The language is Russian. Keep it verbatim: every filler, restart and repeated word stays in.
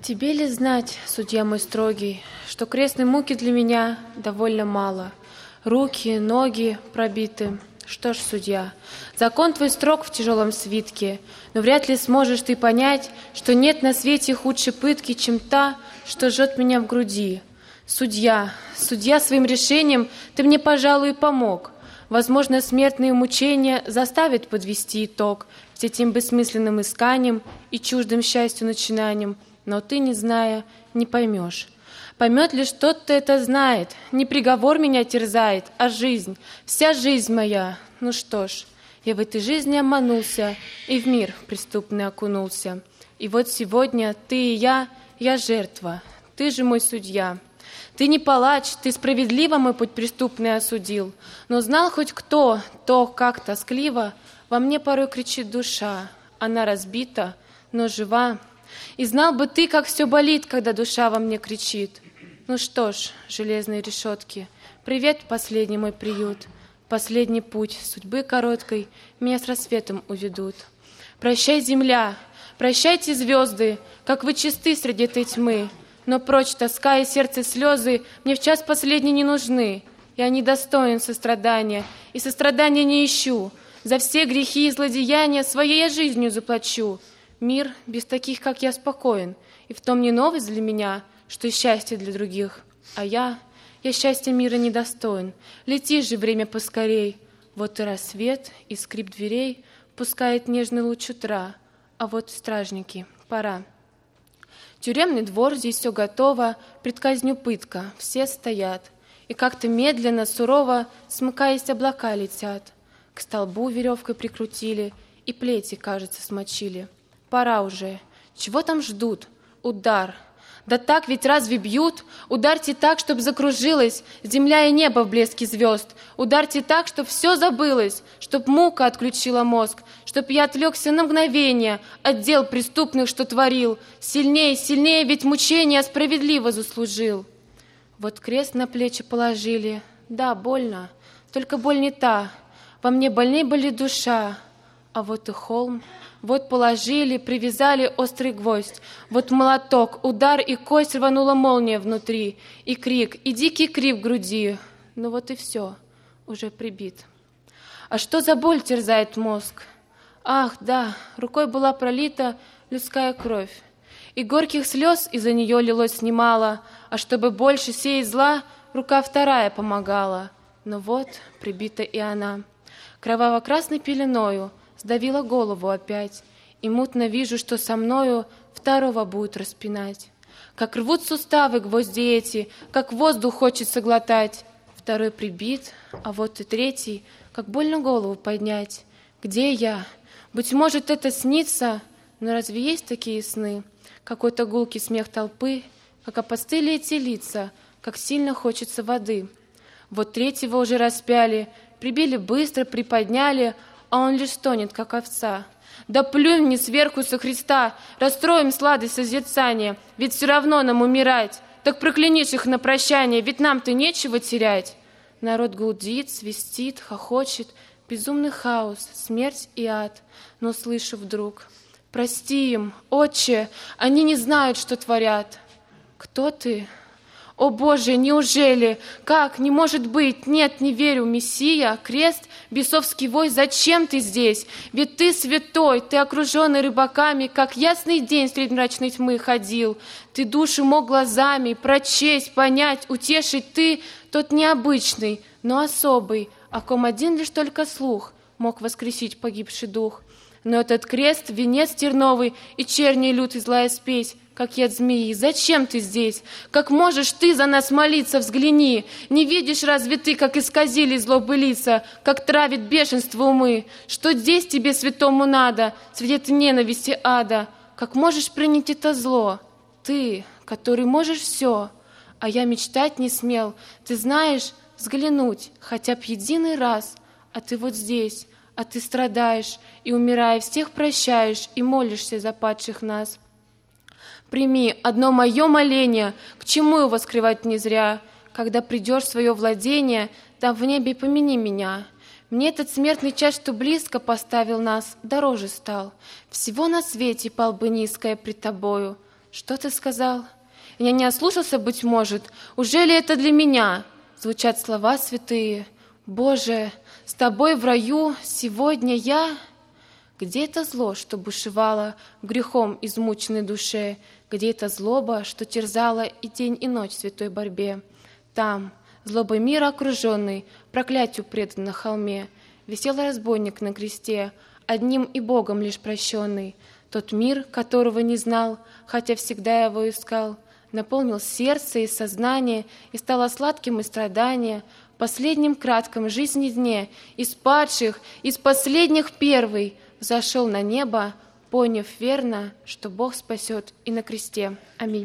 Тебе ли знать, судья мой строгий, что крестной муки для меня довольно мало? Руки, ноги пробиты. Что ж, судья, закон твой строг в тяжелом свитке, но вряд ли сможешь ты понять, что нет на свете худшей пытки, чем та, что жжет меня в груди. Судья, судья, своим решением ты мне, пожалуй, помог. Возможно, смертные мучения заставят подвести итог с этим бессмысленным исканием и чуждым счастью начинанием, но ты, не зная, не поймешь. Поймет ли, что ты это знает? Не приговор меня терзает, а жизнь, вся жизнь моя. Ну что ж, я в этой жизни обманулся и в мир преступный окунулся. И вот сегодня ты и я, я жертва, ты же мой судья. Ты не палач, ты справедливо мой путь преступный осудил, но знал хоть кто, то, как тоскливо во мне порой кричит душа. Она разбита, но жива. И знал бы ты, как все болит, когда душа во мне кричит. Ну что ж, железные решетки, привет, последний мой приют. Последний путь судьбы короткой меня с рассветом уведут. Прощай, земля, прощайте, звезды, как вы чисты среди этой тьмы. Но прочь тоска и сердце слезы мне в час последний не нужны. Я недостоин сострадания, и сострадания не ищу. За все грехи и злодеяния своей я жизнью заплачу. Мир без таких, как я, спокоен, и в том не новость для меня, что счастье для других. А я, я счастья мира недостоин. Лети же, время поскорей. Вот и рассвет, и скрип дверей пускает нежный луч утра. А вот стражники, пора. Тюремный двор, здесь все готово, пред казнью пытка, все стоят. И как-то медленно, сурово, смыкаясь, облака летят. К столбу веревкой прикрутили, и плети, кажется, смочили. Пора уже. Чего там ждут? Удар. Да так ведь разве бьют? Ударьте так, чтоб закружилась земля и небо в блеске звезд. Ударьте так, чтоб все забылось, чтоб мука отключила мозг, чтоб я отвлекся на мгновение от дел преступных, что творил. Сильнее, сильнее, ведь мучения справедливо заслужил. Вот крест на плечи положили. Да, больно, только боль не та. Во мне больней болит душа. А вот и холм. Вот положили, привязали острый гвоздь. Вот молоток, удар и кость рванула молния внутри. И крик, и дикий крик в груди. Ну вот и все, уже прибит. А что за боль терзает мозг? Ах, да, рукой была пролита людская кровь. И горьких слез из-за нее лилось немало. А чтобы больше сеять зла, рука вторая помогала. Но вот прибита и она. Кроваво-красной пеленою сдавила голову опять, и мутно вижу, что со мною второго будут распинать. Как рвут суставы гвозди эти, как воздух хочется глотать. Второй прибит, а вот и третий, как больно голову поднять. Где я? Быть может, это снится, но разве есть такие сны? Какой-то гулкий смех толпы, как опостыли эти лица, как сильно хочется воды. Вот третьего уже распяли, прибили быстро, приподняли, а он лишь стонет, как овца. Да плюнь мне сверху со Христа, расстроим сладость созерцания, ведь все равно нам умирать. Так проклянишь их на прощание, ведь нам-то нечего терять. Народ гудит, свистит, хохочет, безумный хаос, смерть и ад. Но слышу вдруг: прости им, Отче, они не знают, что творят. Кто ты? О Боже, неужели? Как? Не может быть! Нет, не верю, Мессия, крест, бесовский вой, зачем ты здесь? Ведь ты святой, ты окруженный рыбаками, как ясный день средь мрачной тьмы ходил. Ты душу мог глазами прочесть, понять, утешить. Ты тот необычный, но особый, о ком один лишь только слух мог воскресить погибший дух. Но этот крест, венец терновый и черней лютый злая спесь, как яд змеи. Зачем ты здесь? Как можешь ты за нас молиться? Взгляни. Не видишь разве ты, как исказили злобы лица, как травит бешенство умы? Что здесь тебе, святому, надо, среди этой ненависти ада? Как можешь принять это зло? Ты, который можешь все, а я мечтать не смел. Ты знаешь, взглянуть хотя б единый раз, а ты вот здесь, а ты страдаешь, и, умирая, всех прощаешь, и молишься за падших нас. Прими одно мое моление, к чему его скрывать не зря. Когда придешь в свое владение, там в небе помяни меня. Мне этот смертный час, что близко поставил нас, дороже стал. Всего на свете пал бы низкое пред тобою, Что ты сказал? Я не ослушался, быть может. Уже ли это для меня? Звучат слова святые. Боже, с тобой в раю сегодня я... Где это зло, что бушевало в грехом измученной душе? Где это злоба, что терзала и день, и ночь в святой борьбе? Там, злобой мира окруженный, проклятию предан на холме, висел разбойник на кресте, одним и Богом лишь прощенный. Тот мир, которого не знал, хотя всегда его искал, наполнил сердце и сознание, и стало сладким и страдание. В последнем кратком жизни дне из падших, из последних первый взошел на небо, поняв верно, что Бог спасет и на кресте. Аминь.